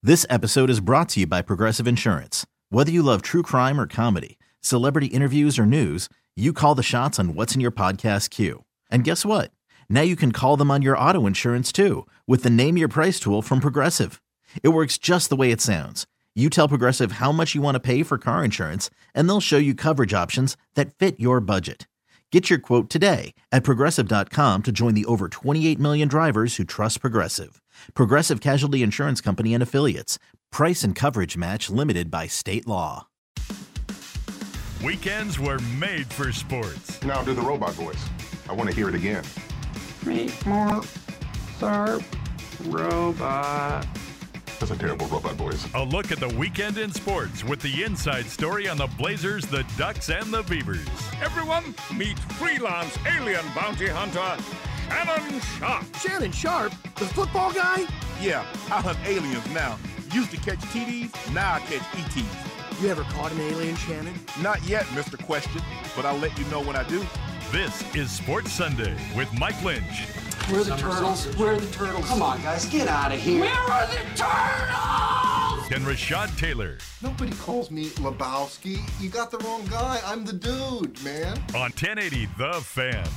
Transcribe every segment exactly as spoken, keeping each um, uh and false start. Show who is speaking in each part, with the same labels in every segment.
Speaker 1: This episode is brought to you by Progressive Insurance. Whether you love true crime or comedy, celebrity interviews or news, you call the shots on what's in your podcast queue. And guess what? Now you can call them on your auto insurance too with the Name Your Price tool from Progressive. It works just the way it sounds. You tell Progressive how much you want to pay for car insurance, and they'll show you coverage options that fit your budget. Get your quote today at Progressive dot com to join the over twenty-eight million drivers who trust Progressive. Progressive Casualty Insurance Company and Affiliates. Price and coverage match limited by state law.
Speaker 2: Weekends were made for sports.
Speaker 3: Now do the robot voice. I want to hear it again.
Speaker 4: Meet more sharp robot.
Speaker 3: That's a terrible robot voice.
Speaker 2: A look at the weekend in sports with the inside story on the Blazers, the Ducks, and the Beavers.
Speaker 5: Everyone, meet freelance alien bounty hunter, Shannon Sharp.
Speaker 6: Shannon Sharp? The football guy?
Speaker 5: Yeah, I hunt aliens now. Used to catch T Ds, now I catch E Ts.
Speaker 6: You ever caught an alien, Shannon?
Speaker 5: Not yet, Mister Question, but I'll let you know when I do.
Speaker 2: This is Sports Sunday with Mike Lynch.
Speaker 6: Where are the turtles? Where are the turtles? Come on, guys, get out of here. Where are the turtles?
Speaker 2: And Rashad Taylor.
Speaker 7: Nobody calls me Lebowski. You got the wrong guy. I'm the dude, man.
Speaker 2: On ten eighty The Fan.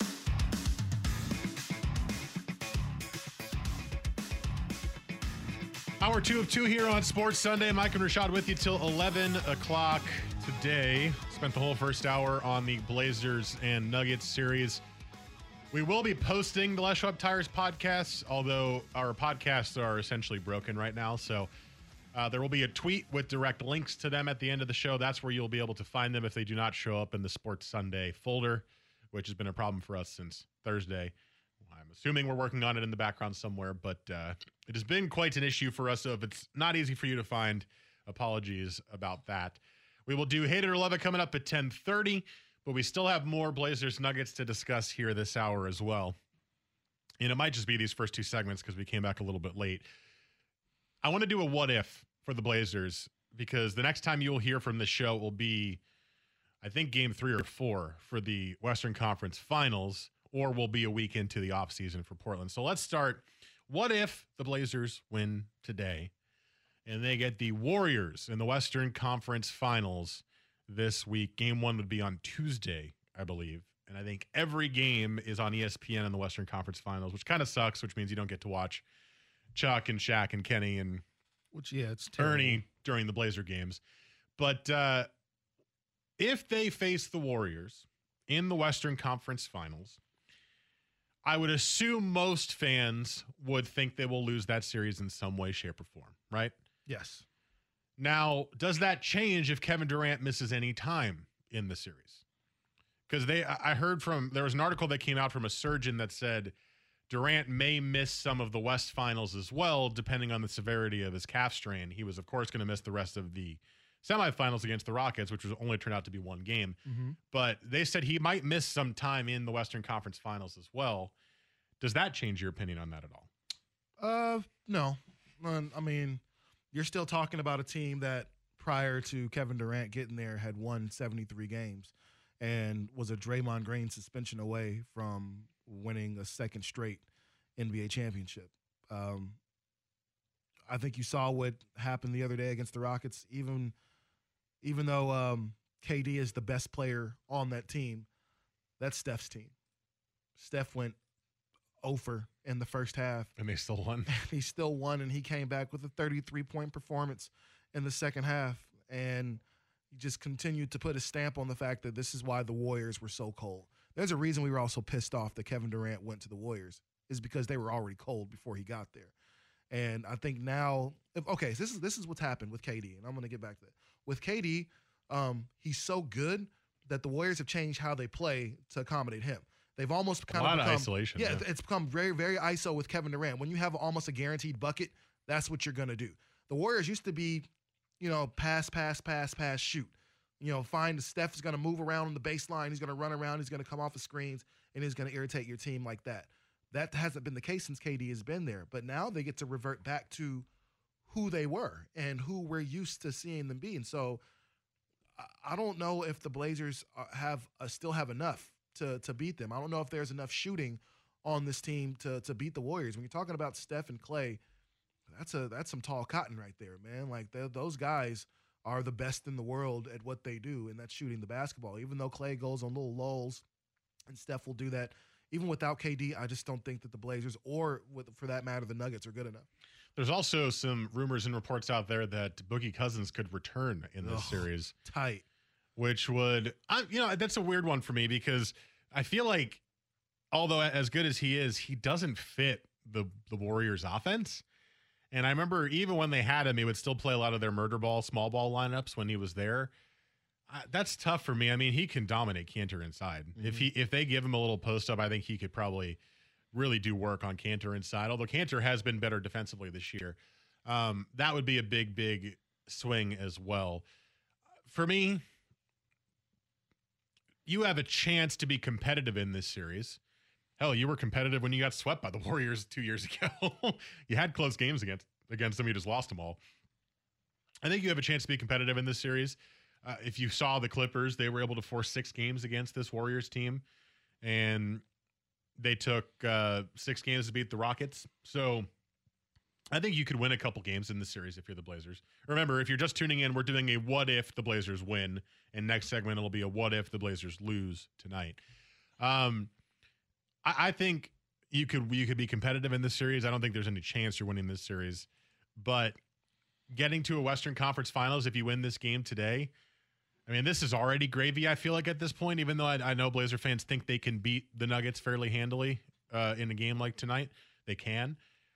Speaker 8: Hour two of two here on Sports Sunday. Mike and Rashad with you till eleven o'clock today. Spent the whole first hour on the Blazers and Nuggets series. We will be posting the Let's Show Up Tires podcasts, although our podcasts are essentially broken right now. So uh, there will be a tweet with direct links to them at the end of the show. That's where you'll be able to find them if they do not show up in the Sports Sunday folder, which has been a problem for us since Thursday. I'm assuming we're working on it in the background somewhere, but uh, it has been quite an issue for us. So if it's not easy for you to find, apologies about that. We will do Hate It or Love It coming up at ten thirty. But we still have more Blazers Nuggets to discuss here this hour as well. And it might just be these first two segments because we came back a little bit late. I want to do a what if for the Blazers because the next time you'll hear from the show will be, I think, game three or four for the Western Conference Finals, or will be a week into the offseason for Portland. So let's start. What if the Blazers win today and they get the Warriors in the Western Conference Finals this week? Game one would be on Tuesday, I believe. And I think every game is on E S P N in the Western Conference Finals, which kind of sucks, which means you don't get to watch Chuck and Shaq and Kenny and
Speaker 9: which yeah, it's terrible.
Speaker 8: Ernie during the Blazer games. But uh, if they face the Warriors in the Western Conference Finals, I would assume most fans would think they will lose that series in some way, shape, or form, right?
Speaker 9: Yes.
Speaker 8: Now, does that change if Kevin Durant misses any time in the series? Because they, I heard from, there was an article that came out from a surgeon that said Durant may miss some of the West Finals as well, depending on the severity of his calf strain. He was, of course, going to miss the rest of the semifinals against the Rockets, which was only turned out to be one game. Mm-hmm. But they said he might miss some time in the Western Conference Finals as well. Does that change your opinion on that at all?
Speaker 9: Uh, no. I mean, you're still talking about a team that prior to Kevin Durant getting there had won seventy-three games and was a Draymond Green suspension away from winning a second straight N B A championship. Um, I think you saw what happened the other day against the Rockets. Even, even though um, K D is the best player on that team, that's Steph's team. Steph went over in the first half.
Speaker 8: And they still won.
Speaker 9: He still won, and he came back with a thirty-three point performance in the second half. And he just continued to put a stamp on the fact that this is why the Warriors were so cold. There's a reason we were all so pissed off that Kevin Durant went to the Warriors, is because they were already cold before he got there. And I think now, if, okay, so this is this is what's happened with K D, and I'm going to get back to that. With K D, um, he's so good that the Warriors have changed how they play to accommodate him. They've almost kind
Speaker 8: a lot
Speaker 9: of become,
Speaker 8: of isolation.
Speaker 9: Yeah,
Speaker 8: yeah,
Speaker 9: it's become very, very I S O with Kevin Durant. When you have almost a guaranteed bucket, that's what you're going to do. The Warriors used to be, you know, pass, pass, pass, pass, shoot. You know, find Steph is going to move around on the baseline. He's going to run around. He's going to come off the screens, and he's going to irritate your team like that. That hasn't been the case since K D has been there. But now they get to revert back to who they were and who we're used to seeing them be. And so I don't know if the Blazers have uh, still have enough to to beat them. I don't know if there's enough shooting on this team to to beat the Warriors. When you're talking about Steph and Clay, that's a that's some tall cotton right there, man. Like those guys are the best in the world at what they do, and that's shooting the basketball. Even though Clay goes on little lulls, and Steph will do that, even without K D, I just don't think that the Blazers, or with, for that matter, the Nuggets, are good enough.
Speaker 8: There's also some rumors and reports out there that Boogie Cousins could return in this oh, series.
Speaker 9: Tight.
Speaker 8: Which would, I, you know, that's a weird one for me because I feel like, although as good as he is, he doesn't fit the the Warriors offense. And I remember even when they had him, he would still play a lot of their murder ball, small ball lineups when he was there. I, that's tough for me. I mean, he can dominate Kanter inside. Mm-hmm. If he if they give him a little post up, I think he could probably really do work on Kanter inside. Although Kanter has been better defensively this year, um, that would be a big, big swing as well. For me, you have a chance to be competitive in this series. Hell, you were competitive when you got swept by the Warriors two years ago. You had close games against against them. You just lost them all. I think you have a chance to be competitive in this series. Uh, if you saw the Clippers, they were able to force six games against this Warriors team, and they took uh, six games to beat the Rockets. So I think you could win a couple games in this series if you're the Blazers. Remember, if you're just tuning in, we're doing a what if the Blazers win, and next segment it'll be a what if the Blazers lose tonight. Um, I, I think you could you could be competitive in this series. I don't think there's any chance you're winning this series, but getting to a Western Conference Finals, if you win this game today, I mean, this is already gravy, I feel like, at this point, even though I, I know Blazer fans think they can beat the Nuggets fairly handily uh, in a game like tonight. They can.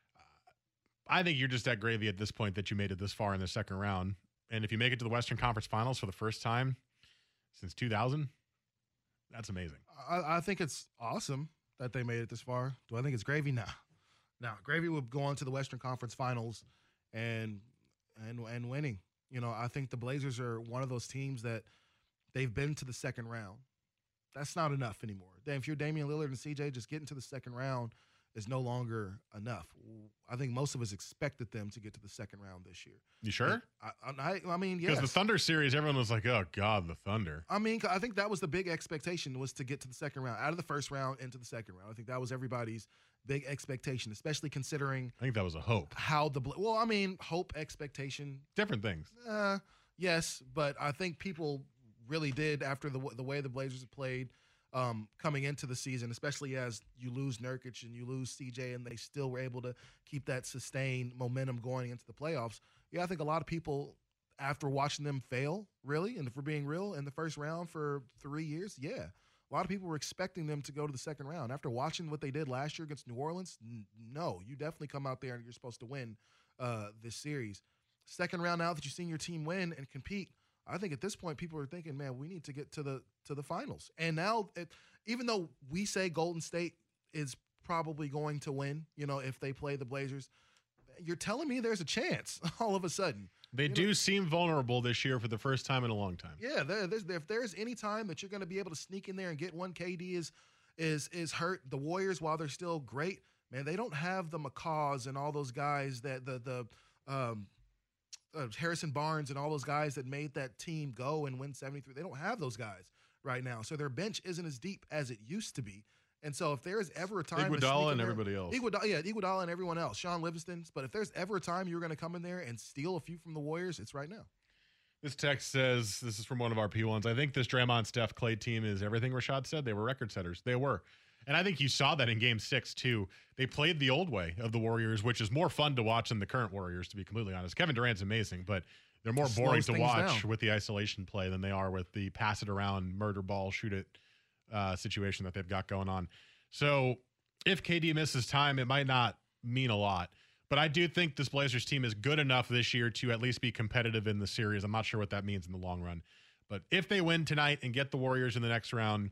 Speaker 8: I think you're just at gravy at this point that you made it this far in the second round. And if you make it to the Western Conference Finals for the first time since two thousand, that's amazing.
Speaker 9: I, I think it's awesome that they made it this far. Do I think it's gravy? No. No, gravy would go on to the Western Conference Finals and and and winning. You know, I think the Blazers are one of those teams that they've been to the second round. That's not enough anymore. If you're Damian Lillard and C J, just getting to the second round is no longer enough. I think most of us expected them to get to the second round this year.
Speaker 8: You sure?
Speaker 9: I, I, I mean, yes.
Speaker 8: Because the Thunder series, everyone was like, oh, God, the Thunder.
Speaker 9: I mean, I think that was the big expectation, was to get to the second round, out of the first round into the second round. I think that was everybody's big expectation, especially considering
Speaker 8: I think that was a hope.
Speaker 9: How the – well, I mean, hope, expectation.
Speaker 8: Different things.
Speaker 9: Uh, yes, but I think people really did, after the the way the Blazers have played – Um, coming into the season, especially as you lose Nurkic and you lose C J, and they still were able to keep that sustained momentum going into the playoffs. Yeah, I think a lot of people, after watching them fail, really, and if we're being real, in the first round for three years, yeah, a lot of people were expecting them to go to the second round. After watching what they did last year against New Orleans, n- no, you definitely come out there and you're supposed to win uh, this series. Second round, now that you've seen your team win and compete, I think at this point people are thinking, man, we need to get to the to the finals. And now, it, even though we say Golden State is probably going to win, you know, if they play the Blazers, you're telling me there's a chance all of a sudden.
Speaker 8: They you do know, seem vulnerable this year for the first time in a long time.
Speaker 9: Yeah, there, there's, if there's any time that you're going to be able to sneak in there and get one, K D is is is hurt. The Warriors, while they're still great, man, they don't have the McCaws and all those guys that the the um, Uh, Harrison Barnes and all those guys that made that team go and win seventy-three. They don't have those guys right now. So their bench isn't as deep as it used to be. And so if there is ever a time
Speaker 8: Iguodala and there, everybody else.
Speaker 9: Iguodala, yeah, Iguodala and everyone else. Sean Livingston. But if there's ever a time you're going to come in there and steal a few from the Warriors, it's right now.
Speaker 8: This text says, this is from one of our P ones, I think this Draymond Steph Clay team is everything Rashad said. They were record setters. They were. And I think you saw that in game six, too. They played the old way of the Warriors, which is more fun to watch than the current Warriors, to be completely honest. Kevin Durant's amazing, but they're more boring to watch down. with the isolation play than they are with the pass it around, murder ball, shoot it uh, situation that they've got going on. So if K D misses time, it might not mean a lot. But I do think this Blazers team is good enough this year to at least be competitive in the series. I'm not sure what that means in the long run. But if they win tonight and get the Warriors in the next round,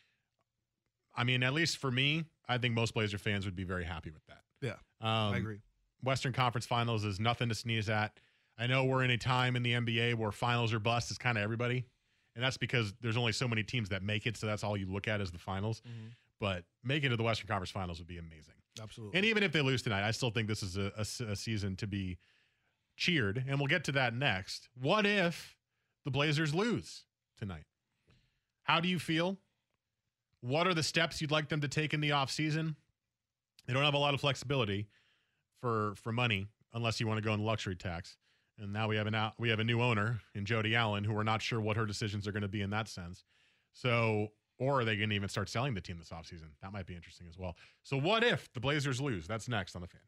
Speaker 8: I mean, at least for me, I think most Blazer fans would be very happy with that.
Speaker 9: Yeah,
Speaker 8: um,
Speaker 9: I agree.
Speaker 8: Western Conference Finals is nothing to sneeze at. I know we're in a time in the N B A where finals or bust is kind of everybody, and that's because there's only so many teams that make it, so that's all you look at is the finals. Mm-hmm. But making it to the Western Conference Finals would be amazing.
Speaker 9: Absolutely.
Speaker 8: And even if they lose tonight, I still think this is a, a, a season to be cheered, and we'll get to that next. What if the Blazers lose tonight? How do you feel? What are the steps you'd like them to take in the offseason? They don't have a lot of flexibility for, for money unless you want to go in luxury tax. And now we have an out, we have a new owner in Jody Allen, who we're not sure what her decisions are going to be in that sense. So, or are they going to even start selling the team this offseason? That might be interesting as well. So what if the Blazers lose? That's next on The Fan.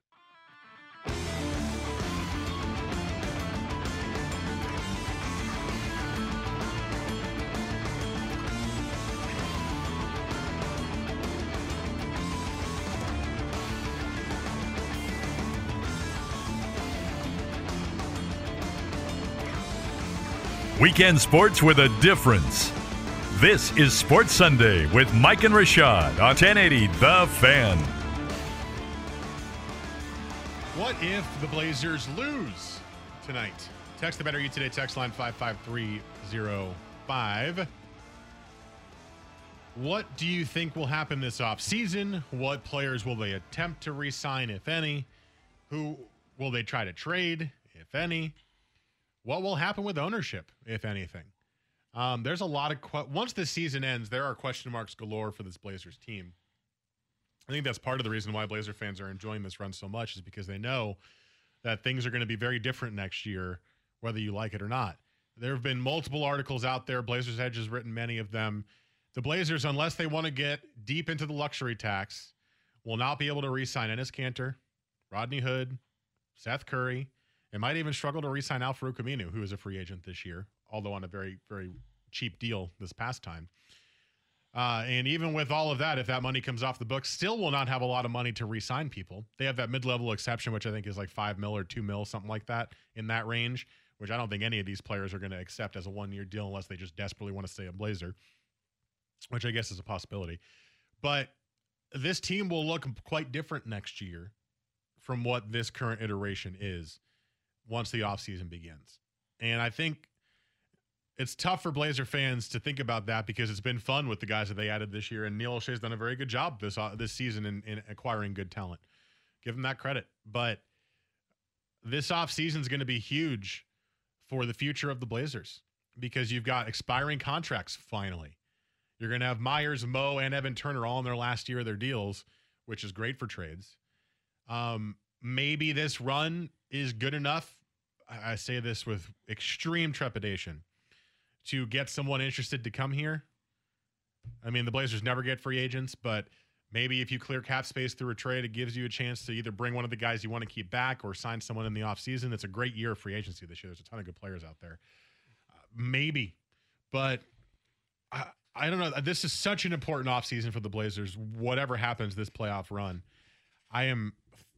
Speaker 2: Weekend sports with a difference. This is Sports Sunday with Mike and Rashad on ten eighty The Fan.
Speaker 8: What if the Blazers lose tonight? Text the Better You Today text line five five three zero five. What do you think will happen this offseason? What players will they attempt to re-sign, if any? Who will they try to trade, if any? What will happen with ownership, if anything? Um, there's a lot of que- once the season ends, there are question marks galore for this Blazers team. I think that's part of the reason why Blazer fans are enjoying this run so much, is because they know that things are going to be very different next year, whether you like it or not. There have been multiple articles out there. Blazers Edge has written many of them. The Blazers, unless they want to get deep into the luxury tax, will not be able to re-sign Enes Kanter, Rodney Hood, Seth Curry. It might even struggle to re-sign Al-Farouq Aminu, who is a free agent this year, although on a very, very cheap deal this past time. Uh, and even with all of that, if that money comes off the books, still will not have a lot of money to re-sign people. They have that mid-level exception, which I think is like five mil or two mil, something like that, in that range, which I don't think any of these players are going to accept as a one-year deal unless they just desperately want to stay a Blazer, which I guess is a possibility. But this team will look quite different next year from what this current iteration is once the offseason begins. And I think it's tough for Blazer fans to think about that because it's been fun with the guys that they added this year, and Neil O'Shea's done a very good job this uh, this season in, in acquiring good talent. Give him that credit. But this offseason is going to be huge for the future of the Blazers because you've got expiring contracts finally. You're going to have Myers, Mo, and Evan Turner all in their last year of their deals, which is great for trades. Um, maybe this run is good enough, I say this with extreme trepidation, to get someone interested to come here. I mean, the Blazers never get free agents, but maybe if you clear cap space through a trade, it gives you a chance to either bring one of the guys you want to keep back or sign someone in the offseason. It's a great year of free agency this year. There's a ton of good players out there. Uh, maybe, but I, I don't know. This is such an important offseason for the Blazers. Whatever happens this playoff run, I am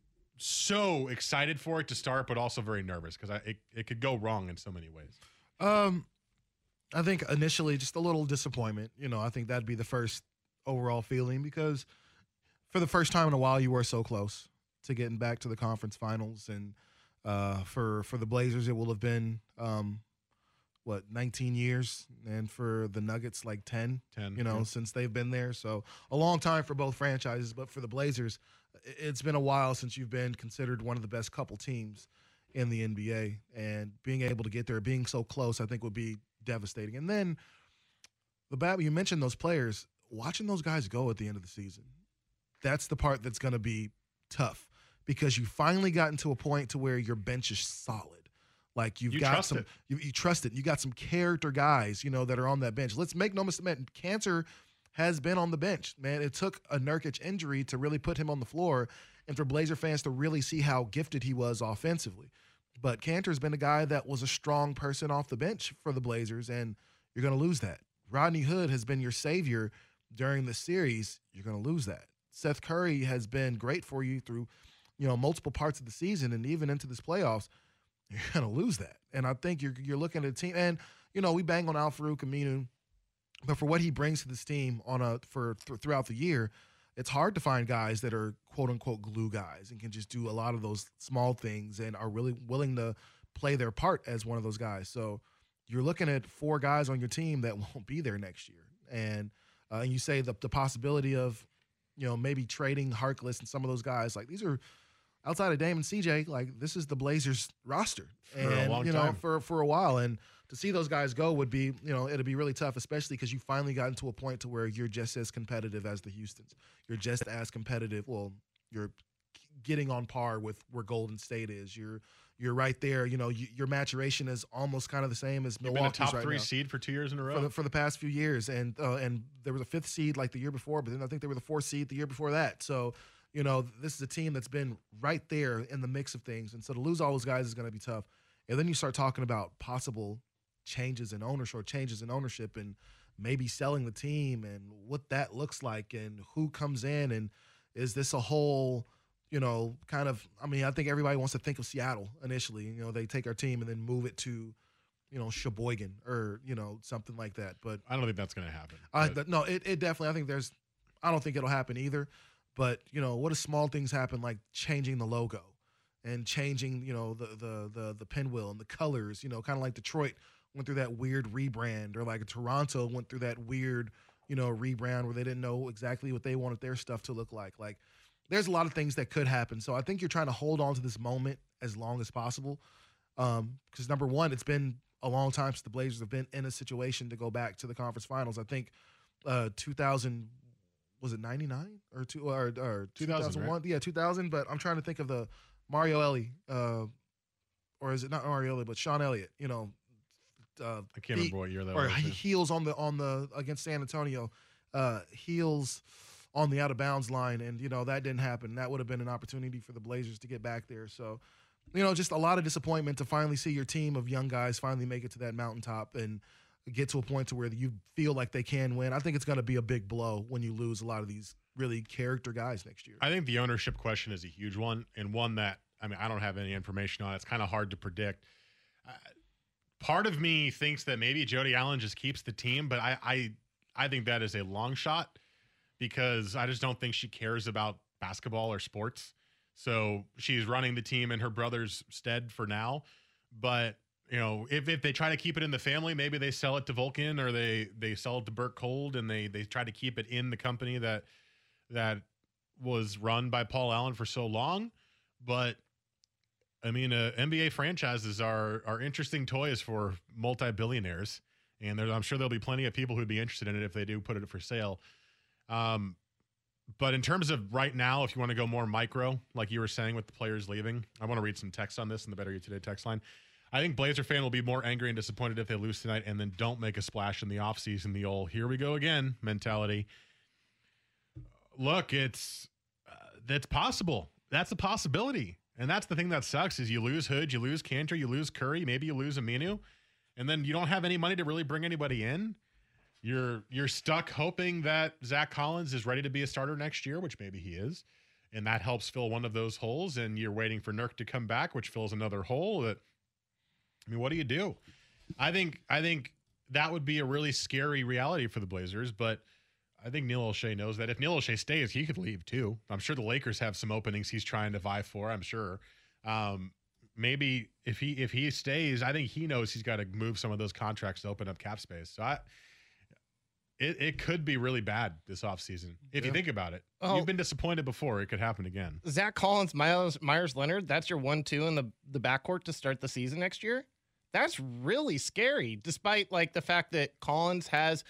Speaker 8: so excited for it to start, but also very nervous because I it, it could go wrong in so many ways.
Speaker 9: Um, I think initially just a little disappointment. You know, I think that'd be the first overall feeling because for the first time in a while you were so close to getting back to the conference finals, and uh, for for the Blazers it will have been um, what nineteen years, and for the Nuggets like ten,
Speaker 8: ten
Speaker 9: you know,
Speaker 8: yeah.
Speaker 9: since they've been there. So a long time for both franchises, but for the Blazers, it's been a while since you've been considered one of the best couple teams in the N B A, and being able to get there, being so close, I think would be devastating. And then the bat, you mentioned those players, watching those guys go at the end of the season, that's the part that's going to be tough because you finally gotten to a point to where your bench is solid. Like you've
Speaker 8: you
Speaker 9: got
Speaker 8: trust
Speaker 9: some,
Speaker 8: it.
Speaker 9: you, you trust it. You got some character guys, you know, that are on that bench. Let's make no mistake, Kanter has been on the bench, man. It took a Nurkic injury to really put him on the floor and for Blazer fans to really see how gifted he was offensively. But Kanter's been a guy that was a strong person off the bench for the Blazers, and you're going to lose that. Rodney Hood has been your savior during the series. You're going to lose that. Seth Curry has been great for you through, you know, multiple parts of the season and even into this playoffs. You're going to lose that. And I think you're you're looking at a team, and, you know, we bang on Al-Farouq Aminu, but for what he brings to this team on a for th- throughout the year, it's hard to find guys that are quote-unquote glue guys and can just do a lot of those small things and are really willing to play their part as one of those guys. So you're looking at four guys on your team that won't be there next year. And uh, and you say the, the possibility of, you know, maybe trading Harkless and some of those guys. Like, these are outside of Dame and C J, like, this is the Blazers roster.
Speaker 8: For
Speaker 9: and,
Speaker 8: a long
Speaker 9: you know,
Speaker 8: time.
Speaker 9: for, for a while. And to see those guys go would be, you know, it'd be really tough, especially because you finally gotten to a point to where you're just as competitive as the Houstons. You're just as competitive. Well, you're getting on par with where Golden State is. You're you're right there. You know, you, your maturation is almost kind of the same as
Speaker 8: You've
Speaker 9: Milwaukee's
Speaker 8: been a top
Speaker 9: right
Speaker 8: three
Speaker 9: now.
Speaker 8: seed for two years in a row
Speaker 9: For the, for the past few years, and uh, and there was a fifth seed like the year before, but then I think they were the fourth seed the year before that. So, you know, this is a team that's been right there in the mix of things, and so to lose all those guys is going to be tough. And then you start talking about possible changes in ownership, or changes in ownership, and maybe selling the team, and what that looks like, and who comes in, and is this a whole, you know, kind of, I mean, I think everybody wants to think of Seattle initially. You know, they take our team and then move it to, you know, Sheboygan or, you know, something like that. But
Speaker 8: I don't think that's going to happen.
Speaker 9: I, th- no, it, it definitely, I think there's, I don't think it'll happen either. But, you know, what if small things happen like changing the logo and changing, you know, the the the, the pinwheel and the colors, you know, kind of like Detroit went through that weird rebrand, or like Toronto went through that weird, you know, rebrand where they didn't know exactly what they wanted their stuff to look like. Like, there's a lot of things that could happen. So I think you're trying to hold on to this moment as long as possible. Um, because number one, it's been a long time since the Blazers have been in a situation to go back to the conference finals. I think uh, two thousand, was it ninety-nine or two or, or two thousand one? Right? Yeah, two thousand. But I'm trying to think of the Mario Ellie, uh, or is it not Mario Ellie, but Sean Elliott? You know, uh,
Speaker 8: I can't remember what year that
Speaker 9: or
Speaker 8: was.
Speaker 9: Or heels on the on the against San Antonio, uh, heels on the out of bounds line, and you know that didn't happen. That would have been an opportunity for the Blazers to get back there. So, you know, just a lot of disappointment to finally see your team of young guys finally make it to that mountaintop and get to a point to where you feel like they can win. I think it's going to be a big blow when you lose a lot of these really character guys next year.
Speaker 8: I think the ownership question is a huge one, and one that, I mean, I don't have any information on. It's kind of hard to predict. Uh, part of me thinks that maybe Jody Allen just keeps the team, but I, I, I think that is a long shot, because I just don't think she cares about basketball or sports. So she's running the team in her brother's stead for now. But, you know, if, if they try to keep it in the family, maybe they sell it to Vulcan, or they, they sell it to Burt Cold, and they, they try to keep it in the company that, that was run by Paul Allen for so long. But I mean, uh, N B A franchises are, are interesting toys for multi-billionaires. And there, I'm sure there'll be plenty of people who'd be interested in it if they do put it for sale. Um, but in terms of right now, if you want to go more micro, like you were saying with the players leaving, I want to read some text on this in the Better You Today text line. I think Blazer fan will be more angry and disappointed if they lose tonight and then don't make a splash in the offseason, the old here we go again mentality. Look, it's uh, that's possible. That's a possibility. And that's the thing that sucks is you lose Hood, you lose Cantor, you lose Curry, maybe you lose Aminu, and then you don't have any money to really bring anybody in. You're you're stuck hoping that Zach Collins is ready to be a starter next year, which maybe he is, and that helps fill one of those holes. And you're waiting for Nurk to come back, which fills another hole. That, I mean, what do you do? I think I think that would be a really scary reality for the Blazers. But I think Neil O'Shea knows that. If Neil O'Shea stays, he could leave too. I'm sure the Lakers have some openings he's trying to vie for. I'm sure. Um, maybe if he if he stays, I think he knows he's got to move some of those contracts to open up cap space. So I. It it could be really bad this offseason. If yeah. you think about it. Oh, you've been disappointed before. It could happen again.
Speaker 10: Zach Collins, Myers, Myers Leonard, that's your one two in the, the backcourt to start the season next year. That's really scary, despite like the fact that Collins has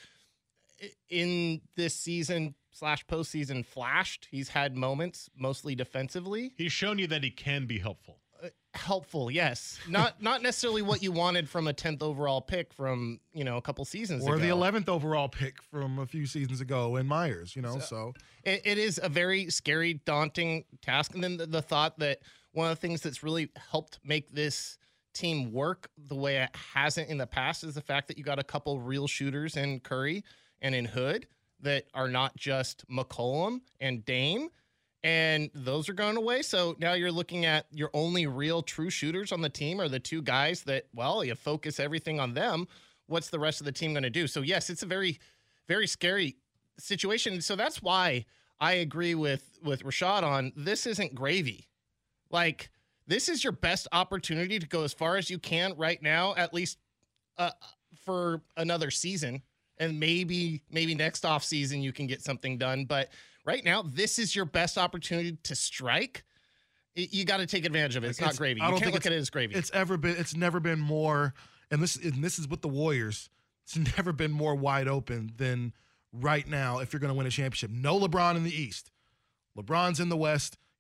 Speaker 10: in this season slash postseason flashed. He's had moments, mostly defensively.
Speaker 8: He's shown you that he can be helpful.
Speaker 10: Uh, helpful, yes. Not not necessarily what you wanted from a tenth overall pick from, you know, a couple seasons
Speaker 9: or
Speaker 10: ago.
Speaker 9: Or the eleventh overall pick from a few seasons ago in Myers, you know, so. so.
Speaker 10: It, it is a very scary, daunting task. And then the, the thought that one of the things that's really helped make this team work the way it hasn't in the past is the fact that you got a couple real shooters in Curry and in Hood that are not just McCollum and Dame. And those are going away. So now you're looking at your only real true shooters on the team are the two guys that, well, you focus everything on them. What's the rest of the team going to do? So, yes, it's a very, very scary situation. So that's why I agree with, with Rashad on this isn't gravy. Like, this is your best opportunity to go as far as you can right now, at least uh, for another season. And maybe maybe next offseason you can get something done. But right now, this is your best opportunity to strike. It, you got to take advantage of it. It's, it's not gravy. You I don't can't think look at it as gravy.
Speaker 9: It's ever been. It's never been more. And this and this is with the Warriors. It's never been more wide open than right now. If you're going to win a championship, no LeBron in the East. LeBron's in the West.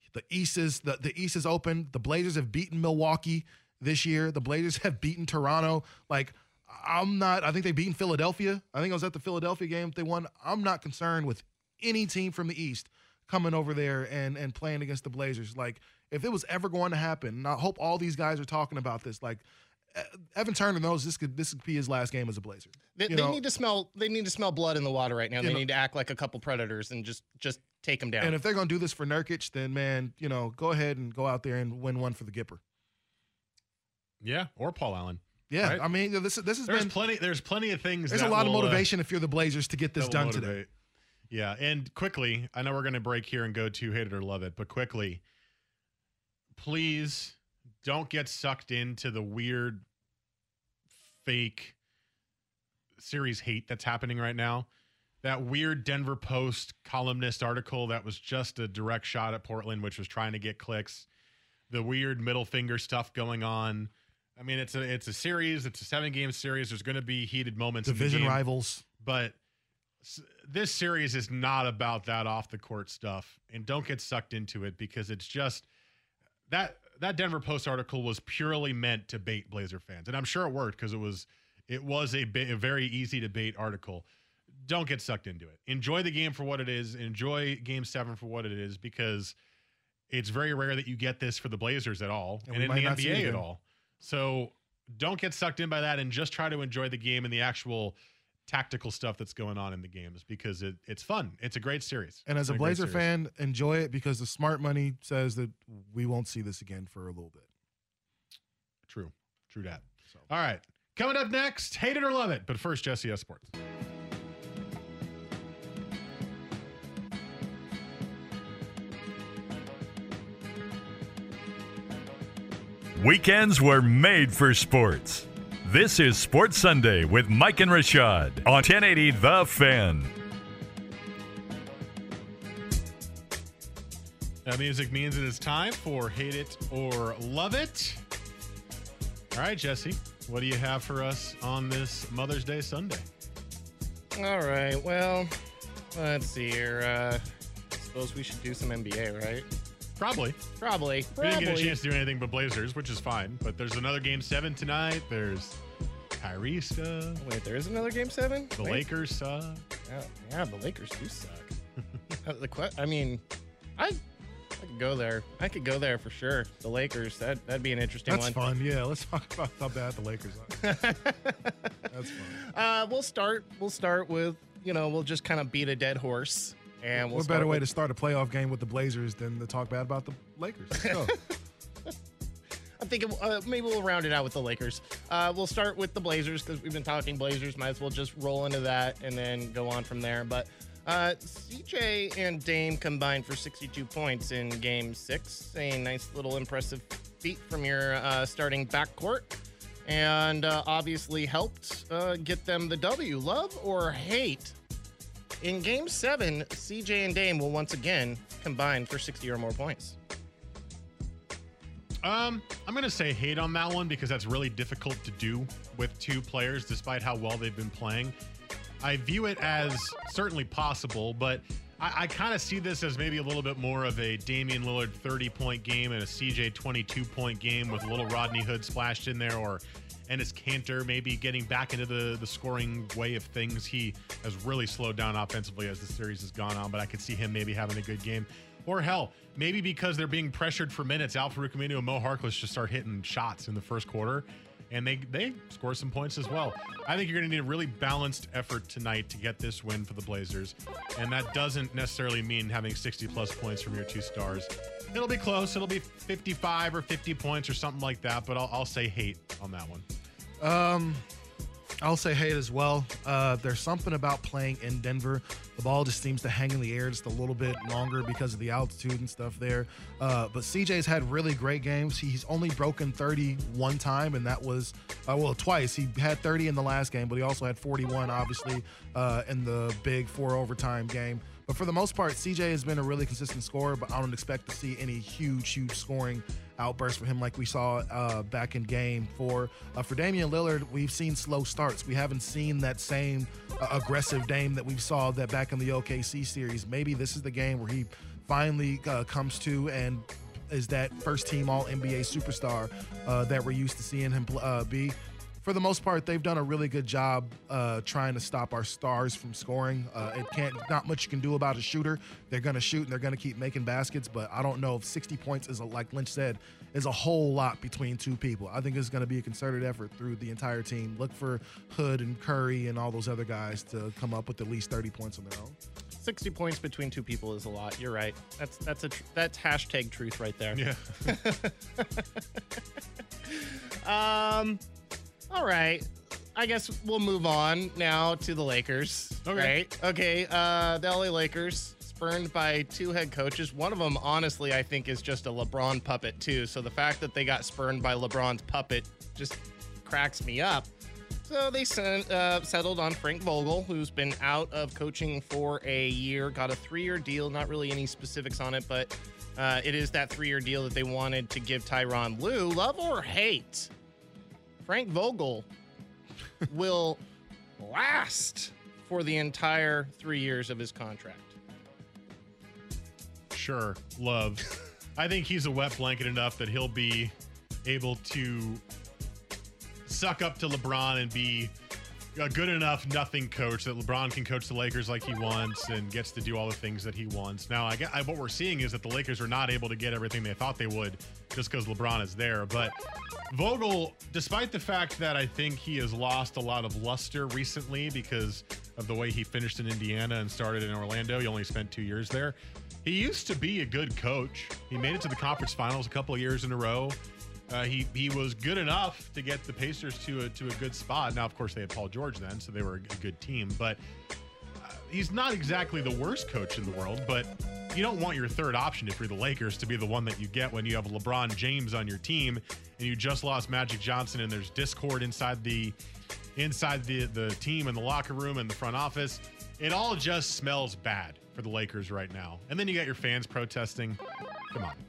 Speaker 9: The East is the, the East is open. The Blazers have beaten Milwaukee this year. The Blazers have beaten Toronto. Like, I'm not, I think they've beaten Philadelphia. I think I was at the Philadelphia game. They won. I'm not concerned with any team from the East coming over there and, and playing against the Blazers. Like, if it was ever going to happen, and I hope all these guys are talking about this, like, Evan Turner knows this could this could be his last game as a Blazer.
Speaker 10: They, they need to smell. They need to smell blood in the water right now. They know, need to act like a couple predators and just just take them down.
Speaker 9: And if they're going to do this for Nurkic, then man, you know, go ahead and go out there and win one for the Gipper.
Speaker 8: Yeah, or Paul Allen.
Speaker 9: Yeah,
Speaker 8: right?
Speaker 9: I mean, this this has
Speaker 8: there's
Speaker 9: been
Speaker 8: plenty. There's plenty of things.
Speaker 9: There's
Speaker 8: that
Speaker 9: a lot
Speaker 8: will,
Speaker 9: of motivation uh, if you're the Blazers to get this done
Speaker 8: motivate.
Speaker 9: today.
Speaker 8: Yeah, and quickly, I know we're going to break here and go to hate it or love it, but quickly, please don't get sucked into the weird, fake series hate that's happening right now. That weird Denver Post columnist article that was just a direct shot at Portland, which was trying to get clicks. The weird middle finger stuff going on. I mean, it's a it's a series. It's a seven game series. There's going to be heated moments.
Speaker 9: Division
Speaker 8: in the game,
Speaker 9: rivals,
Speaker 8: but this series is not about that off the court stuff. And don't get sucked into it because it's just that that Denver Post article was purely meant to bait Blazer fans, and I'm sure it worked because it was it was a, a very easy to bait article. Don't get sucked into it. Enjoy the game for what it is. Enjoy Game Seven for what it is because it's very rare that you get this for the Blazers at all, and, and in the N B A at all. So don't get sucked in by that and just try to enjoy the game and the actual tactical stuff that's going on in the games because it, it's fun. It's a great series.
Speaker 9: And as
Speaker 8: it's
Speaker 9: a Blazer fan, enjoy it because the smart money says that we won't see this again for a little bit.
Speaker 8: True. True that. So. All right. Coming up next, hate it or love it. But first, Jesse S. Sports.
Speaker 2: Weekends were made for sports. This is Sports Sunday with Mike and Rashad on ten eighty The Fan.
Speaker 8: That music means it is time for Hate It or Love It. All right, Jesse, what do you have for us on this Mother's Day Sunday?
Speaker 10: All right, well, let's see here. Uh, I suppose we should do some N B A, right?
Speaker 8: Probably.
Speaker 10: Probably.
Speaker 8: We didn't get a chance to do anything but Blazers, which is fine. But there's another Game seven tonight. There's Kyrie stuff.
Speaker 10: Wait, there is another Game seven?
Speaker 8: The
Speaker 10: Wait.
Speaker 8: Lakers suck.
Speaker 10: Yeah, yeah, the Lakers do suck. the que- I mean, I I could go there. I could go there for sure. The Lakers, that, that'd be an interesting
Speaker 9: That's
Speaker 10: one.
Speaker 9: That's fun. Yeah, let's talk about how bad the Lakers are. That's fun.
Speaker 10: Uh, we'll start. We'll start with, you know, we'll just kind of beat a dead horse. And we'll
Speaker 9: what better
Speaker 10: with,
Speaker 9: way to start a playoff game with the Blazers than to talk bad about the Lakers? Let's go.
Speaker 10: I'm thinking uh, maybe we'll round it out with the Lakers. Uh, we'll start with the Blazers because we've been talking Blazers. Might as well just roll into that and then go on from there. But uh, C J and Dame combined for sixty-two points in Game Six. A nice little impressive feat from your uh, starting backcourt, and uh, obviously helped uh, get them the W. Love or hate? In Game seven, C J and Dame will once again combine for sixty or more points.
Speaker 8: Um, I'm going to say hate on that one because that's really difficult to do with two players despite how well they've been playing. I view it as certainly possible, but I, I kind of see this as maybe a little bit more of a Damian Lillard thirty-point game and a C J twenty-two-point game with a little Rodney Hood splashed in there, or Enes Kanter maybe getting back into the, the scoring way of things. He has really slowed down offensively as the series has gone on, but I could see him maybe having a good game. Or hell, maybe because they're being pressured for minutes, Al-Farouq Aminu and Mo Harkless just start hitting shots in the first quarter, and they, they score some points as well. I think you're going to need a really balanced effort tonight to get this win for the Blazers, and that doesn't necessarily mean having sixty-plus points from your two stars. It'll be close. It'll be fifty-five or fifty points or something like that, but I'll, I'll say hate on that one.
Speaker 9: Um, I'll say hate as well. Uh, there's something about playing in Denver. The ball just seems to hang in the air just a little bit longer because of the altitude and stuff there. Uh, but C J's had really great games. He's only broken thirty one time, and that was, uh, well, twice. He had thirty in the last game, but he also had forty-one, obviously, uh, in the big four overtime game. But for the most part, C J has been a really consistent scorer, but I don't expect to see any huge, huge scoring outbursts from him like we saw uh, back in game four. Uh, for Damian Lillard, we've seen slow starts. We haven't seen that same uh, aggressive Dame that we saw that back in the O K C series. Maybe this is the game where he finally uh, comes to and is that first team all N B A superstar uh, that we're used to seeing him uh, be. For the most part, they've done a really good job uh, trying to stop our stars from scoring. Uh, it can't, not much you can do about a shooter. They're going to shoot and they're going to keep making baskets, but I don't know if sixty points is, a, like Lynch said, is a whole lot between two people. I think it's going to be a concerted effort through the entire team. Look for Hood and Curry and all those other guys to come up with at least thirty points on their own.
Speaker 10: sixty points between two people is a lot. You're right. That's that's a tr- that's hashtag truth right there.
Speaker 8: Yeah.
Speaker 10: um. All right. I guess we'll move on now to the Lakers.
Speaker 8: Okay.
Speaker 10: Right? Okay. Uh, the L A Lakers spurned by two head coaches. One of them, honestly, I think is just a LeBron puppet too. So the fact that they got spurned by LeBron's puppet just cracks me up. So they sent, uh, settled on Frank Vogel, who's been out of coaching for a year, got a three-year deal. Not really any specifics on it, but uh, it is that three-year deal that they wanted to give Tyronn Lue. Love or hate, Frank Vogel will last for the entire three years of his contract.
Speaker 8: Sure, love. I think he's a wet blanket enough that he'll be able to suck up to LeBron and be a good enough nothing coach that LeBron can coach the Lakers like he wants and gets to do all the things that he wants. Now, I get I, what we're seeing is that the Lakers are not able to get everything they thought they would just because LeBron is there. But Vogel, despite the fact that I think he has lost a lot of luster recently because of the way he finished in Indiana and started in Orlando, he only spent two years there. He used to be a good coach. He made it to the conference finals a couple of years in a row. Uh, he he was good enough to get the Pacers to a to a good spot. Now, of course, they had Paul George then, so they were a good team. But uh, he's not exactly the worst coach in the world. But you don't want your third option if you're the Lakers to be the one that you get when you have LeBron James on your team and you just lost Magic Johnson and there's discord inside the inside the the team and the locker room and the front office. It all just smells bad for the Lakers right now. And then you got your fans protesting. Come on.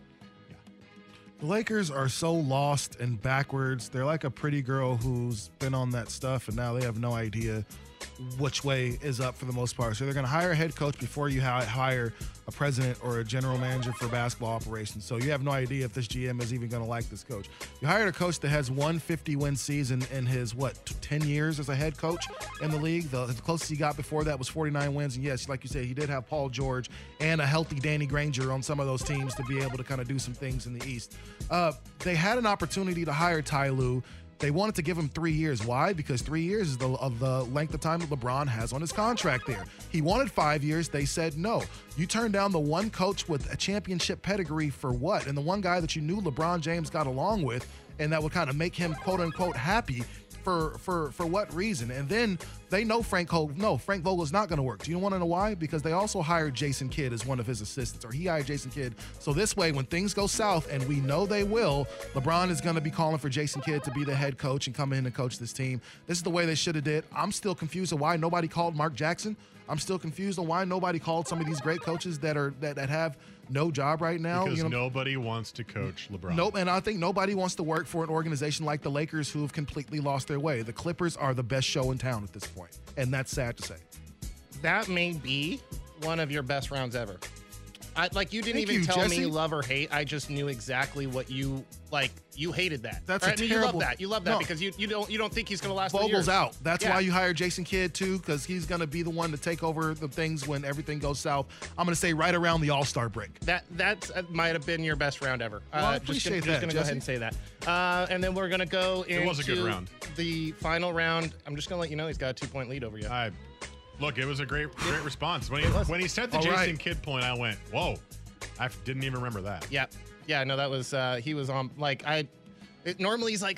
Speaker 9: The Lakers are so lost and backwards. They're like a pretty girl who's been on that stuff, and now they have no idea which way is up for the most part. So they're going to hire a head coach before you ha- hire a president or a general manager for basketball operations. So you have no idea if this G M is even going to like this coach. You hired a coach that has one fifty-win season in his, what, ten years as a head coach in the league. The, the closest he got before that was forty-nine wins. And yes, like you said, he did have Paul George and a healthy Danny Granger on some of those teams to be able to kind of do some things in the East. Uh, they had an opportunity to hire Ty Lue. They wanted to give him three years. Why? Because three years is the, of the length of time that LeBron has on his contract there. He wanted five years. They said no. You turned down the one coach with a championship pedigree for what? And the one guy that you knew LeBron James got along with and that would kind of make him quote unquote happy for for for what reason? And then they know Frank Vogel. No, Frank Vogel is not going to work. Do you want to know why? Because they also hired Jason Kidd as one of his assistants, or he hired Jason Kidd. So this way, when things go south, and we know they will, LeBron is going to be calling for Jason Kidd to be the head coach and come in and coach this team. This is the way they should have did. I'm still confused on why nobody called Mark Jackson. I'm still confused on why nobody called some of these great coaches that are that, that have no job right now.
Speaker 8: Because
Speaker 9: you know,
Speaker 8: nobody wants to coach LeBron.
Speaker 9: Nope, and I think nobody wants to work for an organization like the Lakers who have completely lost their way. The Clippers are the best show in town at this point, and that's sad to say.
Speaker 10: That may be one of your best rounds ever. I, like you didn't
Speaker 9: Thank
Speaker 10: even
Speaker 9: you,
Speaker 10: tell
Speaker 9: Jesse.
Speaker 10: me love or hate. I just knew exactly what you like. You hated that.
Speaker 9: That's
Speaker 10: Or,
Speaker 9: a
Speaker 10: I mean,
Speaker 9: terrible.
Speaker 10: You love that. You love that
Speaker 9: No.
Speaker 10: because you, you don't you don't think he's going to last. the
Speaker 9: Vogel's
Speaker 10: years.
Speaker 9: out. That's
Speaker 10: Yeah.
Speaker 9: why you hired Jason Kidd too, because he's going to be the one to take over the things when everything goes south. I'm going to say right around the All-Star break.
Speaker 10: That that uh, might have been your best round ever.
Speaker 9: Well, I
Speaker 10: uh, just gonna,
Speaker 9: appreciate
Speaker 10: just
Speaker 9: that,
Speaker 10: gonna go ahead
Speaker 9: Jesse.
Speaker 10: and say that. Uh, and then we're gonna go into
Speaker 8: It was a good round.
Speaker 10: the final round. I'm just gonna let you know he's got a two point lead over you.
Speaker 8: I look, it was a great great response. When he
Speaker 10: It was.
Speaker 8: when he said the
Speaker 9: All
Speaker 8: Jason
Speaker 9: right.
Speaker 8: Kidd point, I went, whoa. I f- didn't even remember that.
Speaker 10: Yeah, yeah. No, that was uh, he was on like I. It, normally he's like,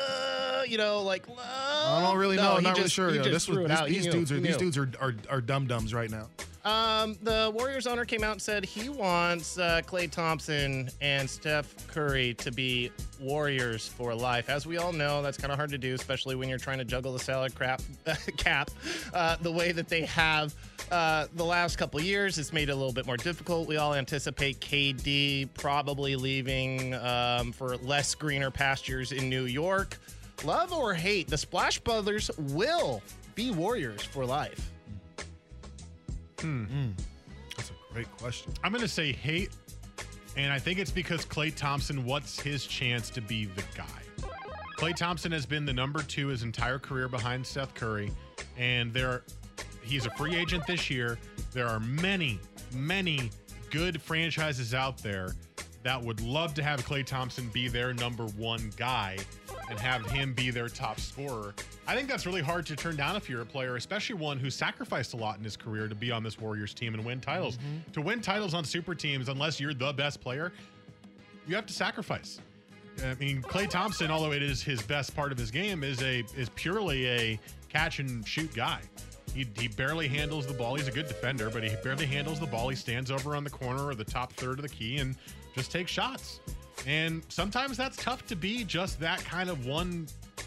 Speaker 10: uh, you know, like. Uh,
Speaker 9: I don't really
Speaker 10: no,
Speaker 9: know.
Speaker 10: he
Speaker 9: I'm not really
Speaker 10: just-
Speaker 9: sure.
Speaker 10: he
Speaker 9: Yo,
Speaker 10: just
Speaker 9: This
Speaker 10: threw
Speaker 9: was
Speaker 10: it
Speaker 9: this,
Speaker 10: out. He
Speaker 9: these
Speaker 10: knew.
Speaker 9: dudes are
Speaker 10: He
Speaker 9: these
Speaker 10: knew.
Speaker 9: dudes are are, are dum dums right now.
Speaker 10: Um, the Warriors owner came out and said he wants uh, Klay Thompson and Steph Curry to be Warriors for life. As we all know, that's kind of hard to do, especially when you're trying to juggle the salad crap, cap uh, the way that they have uh, the last couple years. It's made it a little bit more difficult. We all anticipate K D probably leaving um, for less greener pastures in New York. Love or hate, the Splash Brothers will be Warriors for life.
Speaker 8: Hmm.
Speaker 9: That's a Great question.
Speaker 8: I'm going to say hate, and I think it's because Klay Thompson, what's his chance to be the guy? Klay Thompson has been the number two his entire career behind Seth Curry, and there, he's a free agent this year. There are many, many good franchises out there that would love to have Klay Thompson be their number one guy and have him be their top scorer. I think that's really hard to turn down if you're a player, especially one who sacrificed a lot in his career to be on this Warriors team and win titles. Mm-hmm. To win titles on super teams, unless you're the best player, you have to sacrifice. I mean, Klay Thompson, although it is his best part of his game, is a is purely a catch and shoot guy. He, he barely handles the ball. He's a good defender, but he barely handles the ball. He stands over on the corner or the top third of the key and just takes shots. And sometimes that's tough to be just that kind of one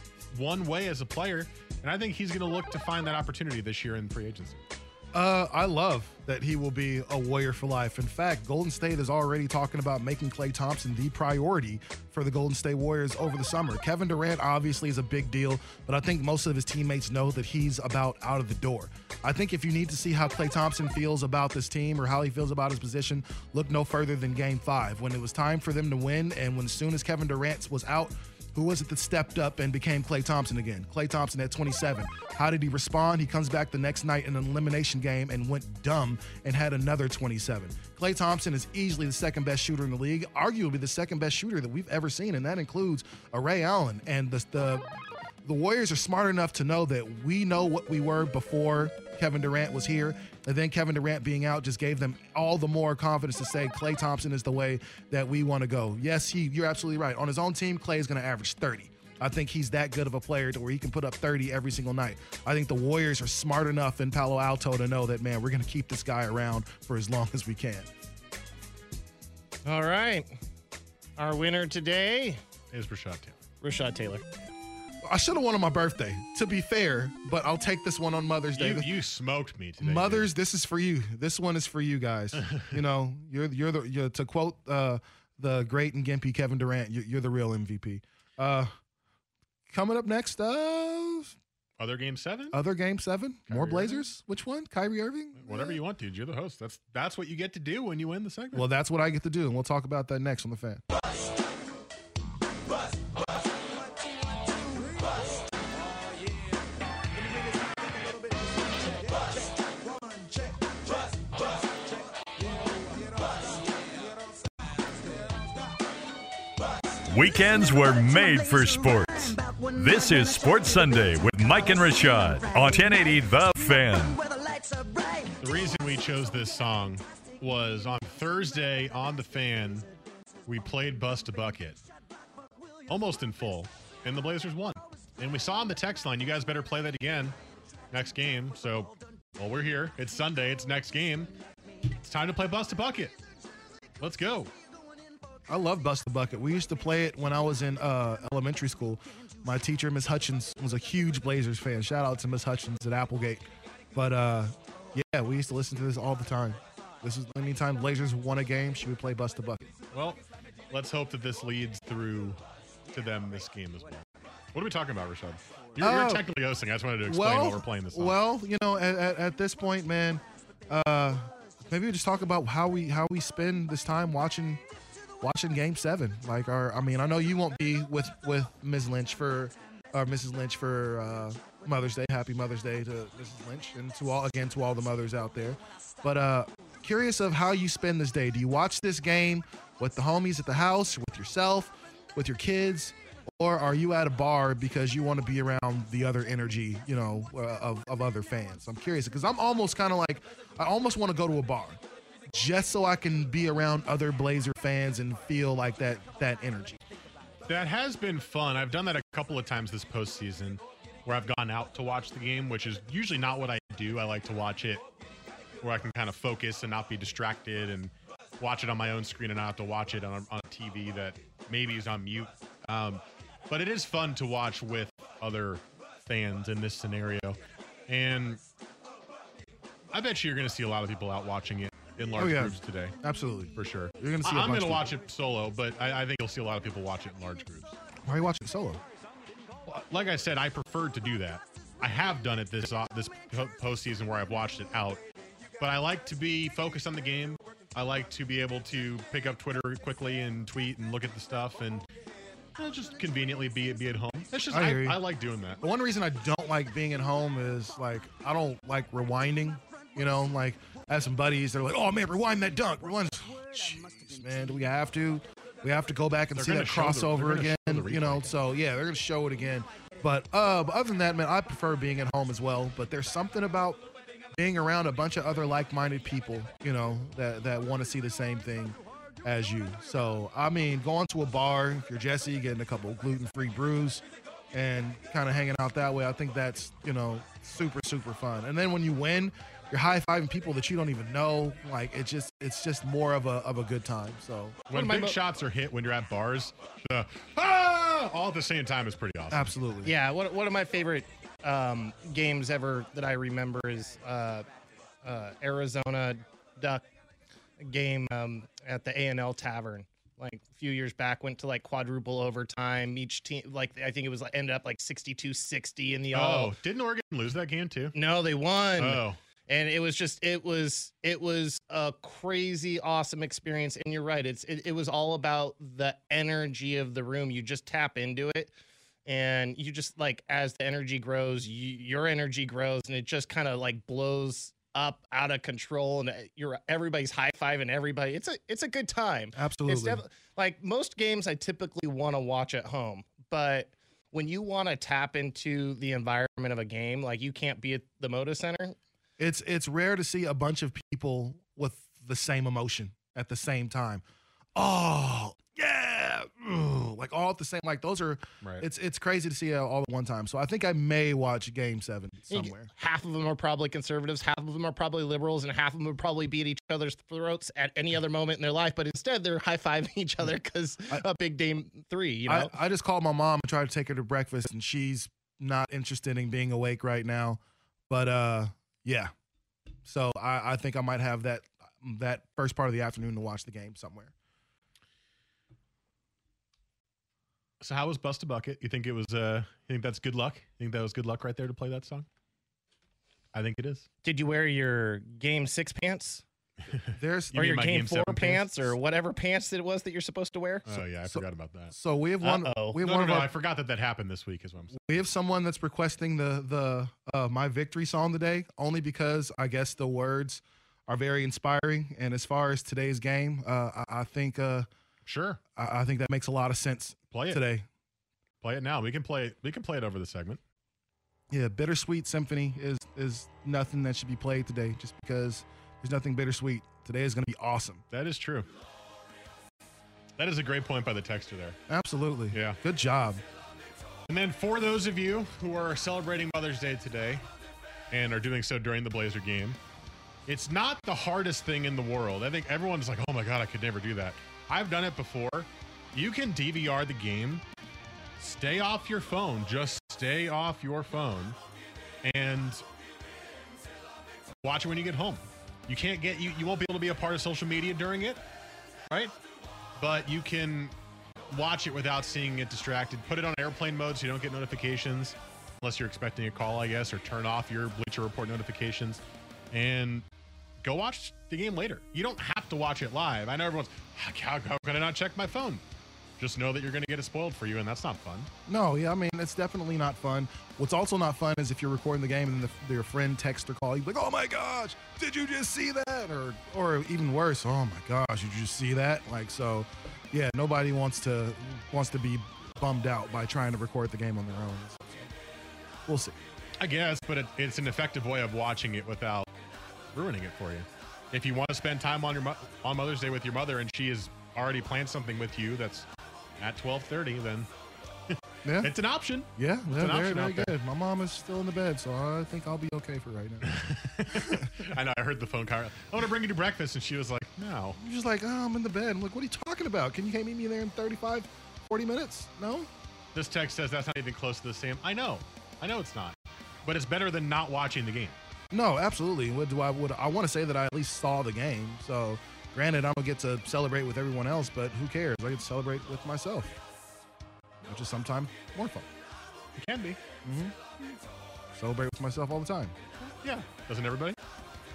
Speaker 8: one way as a player. And I think he's going to look to find that opportunity this year in free agency.
Speaker 9: Uh, I love that he will be a Warrior for life. In fact, Golden State is already talking about making Klay Thompson the priority for the Golden State Warriors over the summer. Kevin Durant obviously is a big deal, but I think most of his teammates know that he's about out of the door. I think if you need to see how Klay Thompson feels about this team or how he feels about his position, look no further than Game five, when it was time for them to win, and when as soon as Kevin Durant was out, who was it that stepped up and became Klay Thompson again? Klay Thompson at twenty-seven. How did he respond? He comes back the next night in an elimination game and went dumb and had another twenty-seven. Klay Thompson is easily the second best shooter in the league, arguably the second best shooter that we've ever seen, and that includes a Ray Allen. And the, the the Warriors are smart enough to know that we know what we were before Kevin Durant was here, and then Kevin Durant being out just gave them all the more confidence to say Klay Thompson is the way that we want to go. Yes, he, you're absolutely right. On his own team, Klay is going to average thirty. I think he's that good of a player to where he can put up thirty every single night. I think the Warriors are smart enough in Palo Alto to know that, man, we're going to keep this guy around for as long as we can.
Speaker 10: All right. Our winner today
Speaker 8: is Rashad Taylor.
Speaker 10: Rashad Taylor.
Speaker 9: I should have won on my birthday, to be fair, but I'll take this one on Mother's Day.
Speaker 8: You, you smoked me today.
Speaker 9: Mothers, dude. This is for you. This one is for you guys. You know, you're you're the you're, to quote uh, the great and gimpy Kevin Durant, you're, you're the real M V P. Uh, coming up next, uh,
Speaker 8: other game seven.
Speaker 9: Other game seven.
Speaker 8: Kyrie
Speaker 9: More Blazers.
Speaker 8: Irving?
Speaker 9: Which one? Kyrie Irving.
Speaker 8: Whatever you want, dude. You're the host. That's that's what you get to do when you win the segment.
Speaker 9: Well, that's what I get to do, and we'll talk about that next on the Fan.
Speaker 2: Weekends were made for sports. This is Sports Sunday with Mike and Rashad on ten eighty The Fan.
Speaker 8: The reason we chose this song was on Thursday on The Fan, we played Bust a Bucket almost in full, and the Blazers won. And we saw on the text line, you guys better play that again next game. So, well, we're here. It's Sunday. It's next game. It's time to play Bust a Bucket. Let's go.
Speaker 9: I love Bust the Bucket. We used to play it when I was in uh, elementary school. My teacher, Miss Hutchins, was a huge Blazers fan. Shout out to Miss Hutchins at Applegate. But, uh, yeah, we used to listen to this all the time. This is anytime Blazers won a game, she would play Bust the Bucket.
Speaker 8: Well, let's hope that this leads through to them this game as well. What are we talking about, Rashad? You're, uh, you're technically hosting. I just wanted to explain
Speaker 9: well,
Speaker 8: while we're playing this song.
Speaker 9: Well, you know, at, at, at this point, man, uh, maybe we just talk about how we how we spend this time watching – Watching Game Seven, like our, I mean, I know you won't be with with Miz Lynch for, or Missus Lynch for uh, Mother's Day. Happy Mother's Day to Missus Lynch and to all again to all the mothers out there. But uh, curious of how you spend this day. Do you watch this game with the homies at the house, with yourself, with your kids, or are you at a bar because you want to be around the other energy, you know, uh, of of other fans? I'm curious because I'm almost kind of like I almost want to go to a bar. Just so I can be around other Blazer fans and feel like that that energy.
Speaker 8: That has been fun. I've done that a couple of times this postseason where I've gone out to watch the game, which is usually not what I do. I like to watch it where I can kind of focus and not be distracted and watch it on my own screen and not have to watch it on a, on a T V that maybe is on mute. Um, but it is fun to watch with other fans in this scenario. And I bet you you're going to see a lot of people out watching it in large
Speaker 9: oh, yeah.
Speaker 8: groups today.
Speaker 9: Absolutely.
Speaker 8: For sure.
Speaker 9: You're gonna see
Speaker 8: I- I'm
Speaker 9: going to
Speaker 8: watch it solo, but I, I think you'll see a lot of people watch it in large groups.
Speaker 9: Why are you watching it solo?
Speaker 8: Well, like I said, I preferred to do that. I have done it this uh, this po- postseason where I've watched it out. but I like to be focused on the game. I like to be able to pick up Twitter quickly and tweet and look at the stuff and uh, just conveniently be be at home. It's just
Speaker 9: I
Speaker 8: I,
Speaker 9: hear you.
Speaker 8: I like doing that.
Speaker 9: The one reason I don't like being at home is like I don't like rewinding. You know, like I have some buddies that are like, "Oh man, rewind that dunk, rewind." Jeez, man, do we have to? We have to go back and
Speaker 8: They're
Speaker 9: see
Speaker 8: gonna
Speaker 9: that
Speaker 8: show the- they're
Speaker 9: crossover
Speaker 8: gonna
Speaker 9: again.
Speaker 8: show the
Speaker 9: You know,
Speaker 8: replay.
Speaker 9: so yeah, they're gonna show it again. But uh, but other than that, man, I prefer being at home as well. But there's something about being around a bunch of other like-minded people, you know, that that want to see the same thing as you. So I mean, going to a bar, if you're Jesse, getting a couple gluten-free brews, and kind of hanging out that way, I think that's, you know, super super fun. And then when you win, you're high-fiving people that you don't even know. Like it just it's just more of a of a good time. So
Speaker 8: When
Speaker 10: my
Speaker 8: big
Speaker 10: mo-
Speaker 8: shots are hit when you're at bars, the ah! all at the same time is pretty awesome.
Speaker 9: absolutely.
Speaker 10: Yeah, one, one of my favorite um, games ever that I remember is uh, uh, Arizona Duck game um, at the A and L Tavern. Like a few years back, went to like quadruple overtime. Each team, like I think it was like ended up like sixty-two sixty in the all.
Speaker 8: Oh, didn't Oregon lose that game too?
Speaker 10: No, they won.
Speaker 8: Oh,
Speaker 10: And it was just it was it was a crazy awesome experience. And you're right, it's it, it was all about the energy of the room. You just tap into it, and you just like as the energy grows, you, your energy grows, and it just kind of like blows up out of control. And you're everybody's high fiving everybody. It's a it's a good time.
Speaker 9: Absolutely.
Speaker 10: It's def- like most games I typically want to watch at home, but when you want to tap into the environment of a game, like you can't be at the Moda Center.
Speaker 9: It's it's rare to see a bunch of people with the same emotion at the same time. Oh yeah, Ooh, like all at the same. Like those are.
Speaker 8: Right.
Speaker 9: It's it's crazy to see it all at one time. So I think I may watch Game Seven somewhere.
Speaker 10: Half of them are probably conservatives, half of them are probably liberals, and half of them would probably be at each other's throats at any other moment in their life. But instead, they're high fiving each other because a big game three. You know,
Speaker 9: I, I just called my mom and tried to take her to breakfast, and she's not interested in being awake right now. But uh, yeah. So I, I think I might have that that first part of the afternoon to watch the game somewhere.
Speaker 8: so how was Bust a Bucket? You think it was? Uh, you think that's good luck? You think that was good luck right there to play that song? I think it is.
Speaker 10: did you wear your game six pants
Speaker 9: There's
Speaker 8: You
Speaker 10: or
Speaker 8: mean
Speaker 10: your
Speaker 8: my
Speaker 10: game,
Speaker 8: game
Speaker 10: four
Speaker 8: seven
Speaker 10: pants,
Speaker 8: pants?
Speaker 10: or whatever pants that it was that you're supposed to wear?
Speaker 8: Oh yeah, I
Speaker 9: so-
Speaker 8: forgot about that.
Speaker 9: so we have one.
Speaker 10: Uh-oh.
Speaker 9: We have
Speaker 8: No,
Speaker 9: one
Speaker 8: no,
Speaker 9: of
Speaker 8: no.
Speaker 9: our
Speaker 8: I forgot that that happened this week. Is what I'm saying.
Speaker 9: We have someone that's requesting the the uh, my victory song today, only because I guess the words are very inspiring. And as far as today's game, uh, I, I think uh,
Speaker 8: Sure,
Speaker 9: I, I think that makes a lot of sense
Speaker 8: play it
Speaker 9: today.
Speaker 8: Play it now. We can play it. We can play it over the segment.
Speaker 9: Yeah, Bittersweet Symphony is is nothing that should be played today, just because there's nothing bittersweet. Today is going to be awesome.
Speaker 8: That is true. That is a great point by the texter there.
Speaker 9: Absolutely.
Speaker 8: Yeah.
Speaker 9: Good job.
Speaker 8: And then for those of you who are celebrating Mother's Day today and are doing so during the Blazer game, it's not the hardest thing in the world. I think everyone's like, oh my God, I could never do that. I've done it before. You can D V R the game. Stay off your phone. Just stay off your phone and watch it when you get home. You can't get, you, you won't be able to be a part of social media during it, right? But you can watch it without seeing it distracted. Put it on airplane mode so you don't get notifications unless you're expecting a call, I guess, or turn off your Bleacher Report notifications and go watch the game later. You don't have to watch it live. I know everyone's, how, how can I not check my phone? Just know that you're going to get it spoiled for you, and that's not fun.
Speaker 9: No, yeah, I mean, it's definitely not fun. What's also not fun is if you're recording the game and the, your friend texts or call you, like, oh my gosh, did you just see that? Or or even worse, oh my gosh, did you just see that? Like, so, yeah, nobody wants to wants to be bummed out by trying to record the game on their own. So, we'll see.
Speaker 8: I guess, but it, it's an effective way of watching it without ruining it for you. If you want to spend time on your mo- on Mother's Day with your mother and she has already planned something with you that's at twelve thirty, then
Speaker 9: Yeah,
Speaker 8: it's an option.
Speaker 9: yeah,
Speaker 8: an
Speaker 9: yeah very,
Speaker 8: option
Speaker 9: very
Speaker 8: out there.
Speaker 9: good. My mom is still in the bed, so I think I'll be okay for right now.
Speaker 8: I know. I heard the phone call. I want to bring you to breakfast, and she was like, "No."
Speaker 9: You're just like, oh, I'm in the bed. I'm like, what are you talking about? Can you can't meet me there in thirty-five, forty minutes? No?
Speaker 8: This text says that's not even close to the same. I know. I know it's not, but it's better than not watching the game.
Speaker 9: No, absolutely. What do I would I want to say that I at least saw the game. So granted, I don't get to celebrate with everyone else, but who cares? I get to celebrate with myself, which is sometimes more fun.
Speaker 8: It can be.
Speaker 9: Celebrate with myself all the time.
Speaker 8: Yeah. Doesn't everybody?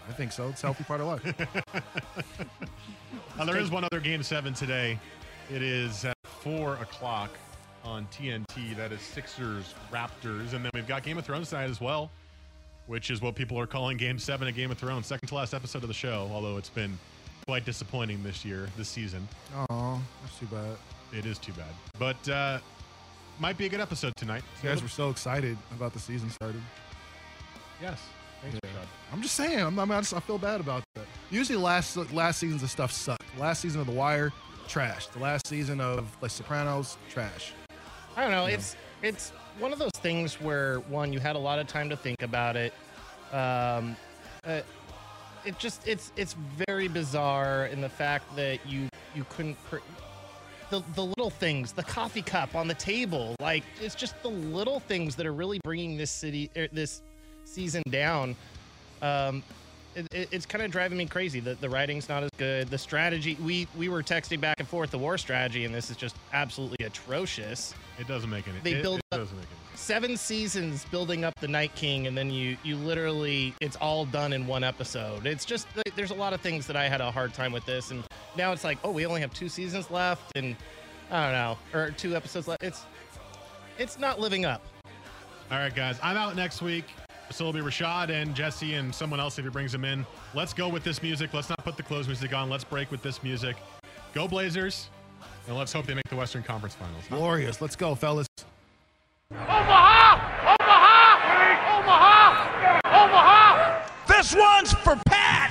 Speaker 9: I think so. It's a healthy part of life.
Speaker 8: uh, there is one other game seven today. It is at four o'clock on T N T. That is Sixers Raptors, and then we've got Game of Thrones tonight as well, which is what people are calling Game Seven of Game of Thrones, second to last episode of the show. Although it's been quite disappointing this year, this season.
Speaker 9: Oh, that's too bad.
Speaker 8: It is too bad, but uh, might be a good episode tonight.
Speaker 9: You guys were so excited about the season started.
Speaker 8: Yes. Thanks,
Speaker 9: Yeah.
Speaker 8: Rashad.
Speaker 9: I'm just saying. I'm, I'm, I, just, I feel bad about that. Usually, last last seasons of stuff suck. Last season of The Wire, trash. The last season of The Sopranos, trash.
Speaker 10: I don't know. It's it's one of those things where, one, you had a lot of time to think about it. Um, uh, it just it's it's very bizarre in the fact that you you couldn't. Pr- The, the little things, the coffee cup on the table, like it's just the little things that are really bringing this city, er, this season down. Um, it, it, it's kind of driving me crazy. The the writing's not as good. The strategy, we we were texting back and forth the war strategy, and this is just absolutely atrocious.
Speaker 8: It doesn't make any.
Speaker 10: They
Speaker 8: it,
Speaker 10: build
Speaker 8: it
Speaker 10: up
Speaker 8: doesn't make any.
Speaker 10: seven seasons building up the Night King, and then you you literally it's all done in one episode. It's just there's a lot of things that I had a hard time with this, and now it's like, oh, we only have two seasons left, and I don't know, or two episodes left. It's it's not living up.
Speaker 8: All right, guys, I'm out next week. So it'll be Rashad and Jesse and someone else if he brings them in. Let's go with this music. Let's not put the close music on. Let's break with this music. Go Blazers, and let's hope they make the Western Conference Finals.
Speaker 9: Glorious. Let's go, fellas.
Speaker 11: Omaha! Omaha! Omaha! Omaha! This one's for Pat!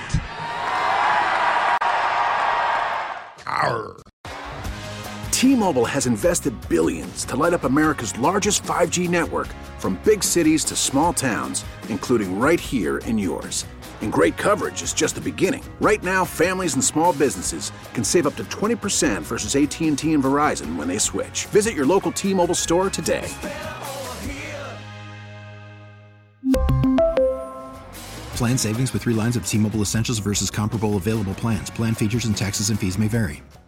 Speaker 9: Arr.
Speaker 12: T-Mobile has invested billions to light up America's largest five G network, from big cities to small towns, including right here in yours. And great coverage is just the beginning. Right now, families and small businesses can save up to twenty percent versus A T and T and Verizon when they switch. Visit your local T-Mobile store today.
Speaker 13: Plan savings with three lines of T-Mobile Essentials versus comparable available plans. Plan features and taxes and fees may vary.